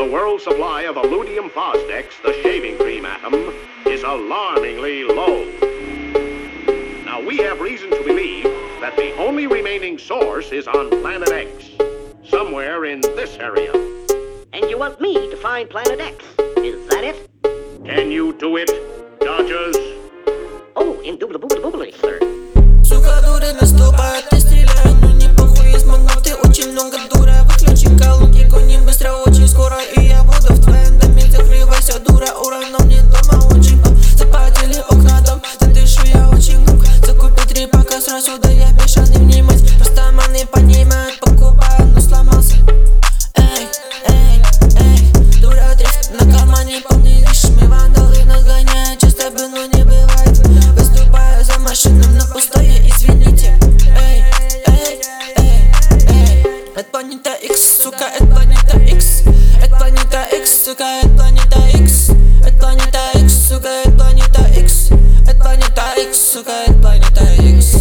The world supply of Illudium Fosdex, the shaving cream atom, is alarmingly low. Now, we have reason to believe that the only remaining source is on Planet X, somewhere in this area. And you want me to find Planet X, is that it? Can you do it, Dodgers? Oh, indubitably, sir. Сука, дура наступает, ты стреляй, но не похуй, из магнов ты очень много дура. Выключи колонки, гоним быстро, очень скоро, и я буду в твоем доме. Закрывайся, дура, ура, но мне дома очень западили окна дом, да дышу я очень громко. Закупи 3 пока сразу, да я бешеный внимать. Просто маны понимают, покупают, но сломался. Эй, эй, эй, дура, дрифт на кармане полный лишь. Мы вандалы нагоняют, часто бы, но не бывает. Выступаю за машинам на пустое, извините. Эй, эй, эй, эй. Это планета X, сука, это планета X. Это планета X, сука, это планета X. Это планета X, сука, это планета X. Это планета X, сука, это планета X.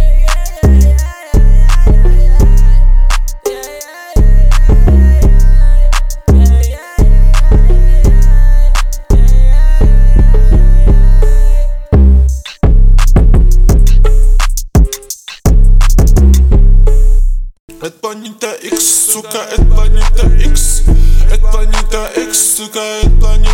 Это планета X, сука, это планета X. Это планета X, сука, это планета